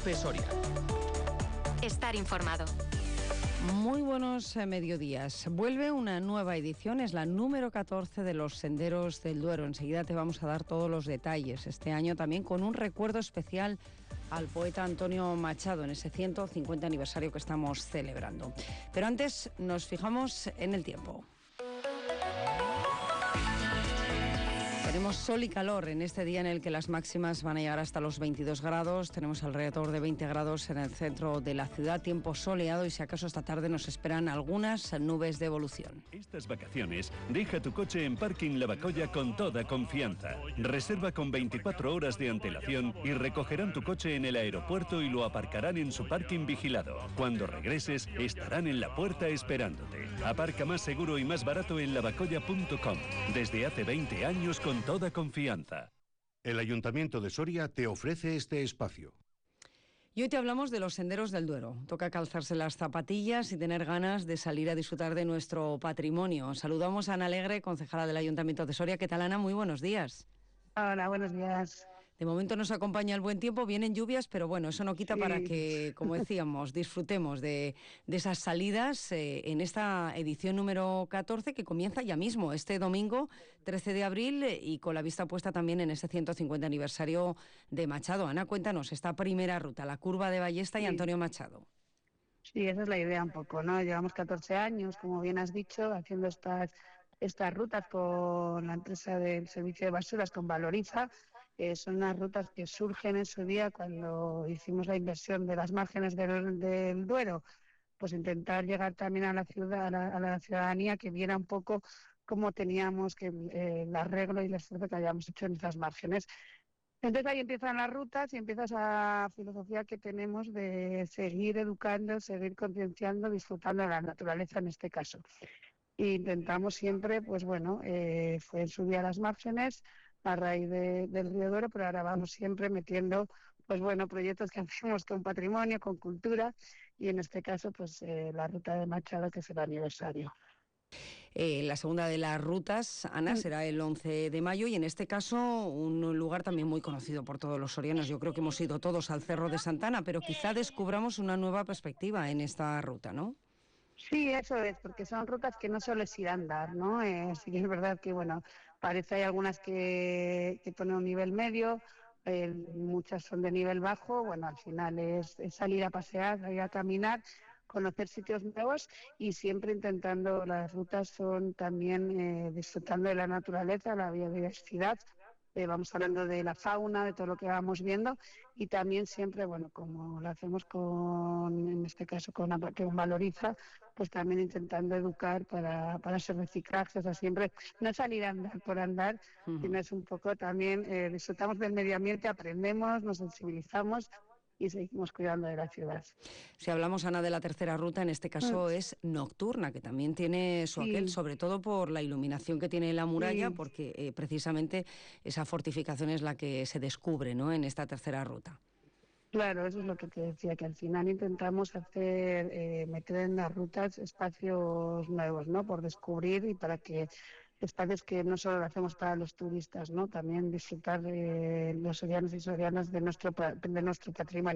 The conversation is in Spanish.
Cope Soria. Estar informado. Muy buenos mediodías. Vuelve una nueva edición, es la número 14 de los Senderos del Duero. Enseguida te vamos a dar todos los detalles. Este año también con un recuerdo especial al poeta Antonio Machado en ese 150 aniversario que estamos celebrando. Pero antes nos fijamos en el tiempo. Tenemos sol y calor en este día en el que las máximas van a llegar hasta los 22 grados. Tenemos alrededor de 20 grados en el centro de la ciudad, tiempo soleado y si acaso esta tarde nos esperan algunas nubes de evolución. Estas vacaciones, deja tu coche en Parking Lavacolla con toda confianza. Reserva con 24 horas de antelación y recogerán tu coche en el aeropuerto y lo aparcarán en su parking vigilado. Cuando regreses, estarán en la puerta esperándote. Aparca más seguro y más barato en lavacolla.com. Desde hace 20 años con toda confianza. El Ayuntamiento de Soria te ofrece este espacio. Y hoy te hablamos de los senderos del Duero. Toca calzarse las zapatillas y tener ganas de salir a disfrutar de nuestro patrimonio. Saludamos a Ana Alegre, concejala del Ayuntamiento de Soria. ¿Qué tal, Ana? Muy buenos días. Hola, buenos días. De momento nos acompaña el buen tiempo, vienen lluvias, pero bueno, eso no quita para que, como decíamos, disfrutemos de esas salidas en esta edición número 14 que comienza ya mismo, este domingo 13 de abril y con la vista puesta también en ese 150 aniversario de Machado. Ana, cuéntanos esta primera ruta, la curva de Ballesta y Antonio Machado. Sí, esa es la idea un poco, ¿no? Llevamos 14 años, como bien has dicho, haciendo estas rutas con la empresa del servicio de basuras, con Valoriza. Son unas rutas que surgen en su día cuando hicimos la inversión de las márgenes del Duero, pues intentar llegar también a la ciudad, a la ciudadanía que viera un poco cómo teníamos que el arreglo y el esfuerzo que habíamos hecho en esas márgenes. Entonces ahí empiezan las rutas y empieza esa filosofía que tenemos de seguir educando, seguir concienciando, disfrutando de la naturaleza en este caso. E intentamos siempre, pues bueno, fue en su día las márgenes a raíz del Río Duero, pero ahora vamos siempre metiendo, pues bueno, proyectos que hacemos con patrimonio, con cultura y en este caso, pues la ruta de Machado, que es el aniversario. La segunda de las rutas, Ana, será el 11 de mayo y en este caso un lugar también muy conocido por todos los sorianos. Yo creo que hemos ido todos al Cerro de Santana, pero quizá descubramos una nueva perspectiva en esta ruta, ¿no? Sí, eso es, porque son rutas que no solo es ir a andar, ¿no? Sí que es verdad que, bueno, parece hay algunas que ponen un nivel medio, muchas son de nivel bajo, bueno, al final es salir a pasear, salir a caminar, conocer sitios nuevos y siempre intentando, las rutas son también disfrutando de la naturaleza, la biodiversidad. Vamos hablando de la fauna, de todo lo que vamos viendo y también siempre, bueno, como lo hacemos en este caso con Valoriza, pues también intentando educar para ese reciclaje, o sea, siempre no salir a andar por andar, sino es un poco también disfrutamos del medio ambiente, aprendemos, nos sensibilizamos y seguimos cuidando de la ciudad. Si hablamos, Ana, de la tercera ruta, en este caso es nocturna, que también tiene su aquel, sobre todo por la iluminación que tiene la muralla, porque precisamente esa fortificación es la que se descubre, ¿no?, en esta tercera ruta. Claro, eso es lo que te decía, que al final intentamos hacer, meter en las rutas espacios nuevos, ¿no?, por descubrir y para que espacios que no solo lo hacemos para los turistas, ¿no?, también disfrutar los sorianos y sorianas de nuestro patrimonio.